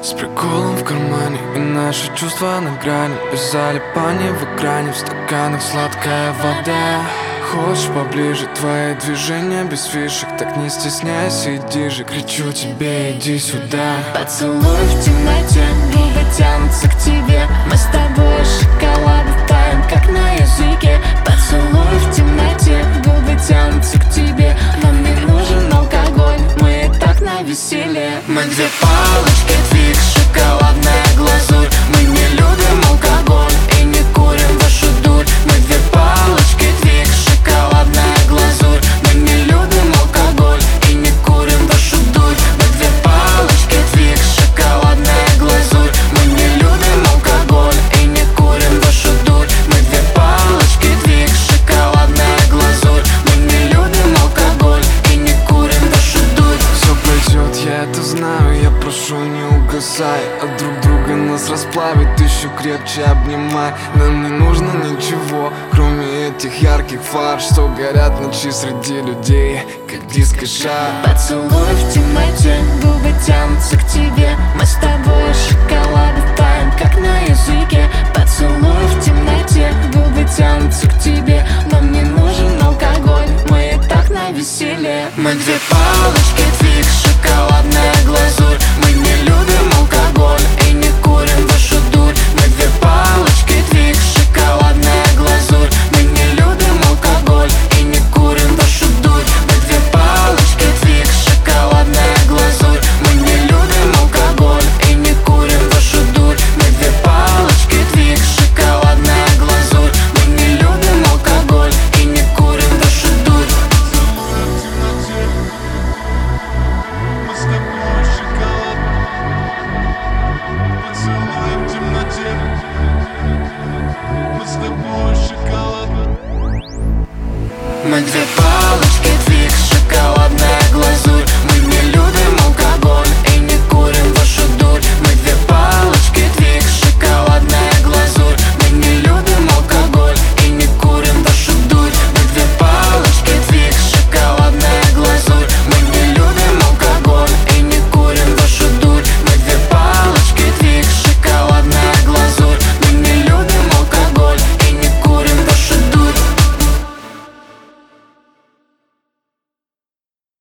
С приколом в кармане и наши чувства на грани. Без залипания в экране, в стаканах сладкая вода. Хочешь поближе, твои движения без фишек. Так не стесняйся, иди же, кричу тебе, иди сюда. Поцелуй в темноте, губы тянутся к тебе. Мы с тобой шоколад таем, как на языке. Поцелуй в темноте, губы тянутся к тебе. Нам не нужен алкоголь, мы и так на веселье. Мы две палочки, твикс, шоколадная глазурь. Мы не любим алкоголь и не курим вашу дурь. Мы две палочки, твикс, шоколадная глазурь. Мы не любим алкоголь и не курим вашу дурь. Мы две палочки, твикс, шоколадная глазурь. Мы не любим алкоголь и не курим вашу дурь. Мы две палочки, твикс, шоколадная глазурь. Мы не любим алкоголь и не курим вашу дурь. Все пройдет, я это знаю, я прошу, не угасай. От друг друга нас расплавит, еще крепче обнимай. Нам не нужно ничего, кроме этих ярких фар, что горят ночи среди людей, как диско-шар. Поцелуй в темноте, губы тянутся к тебе. Мы с тобой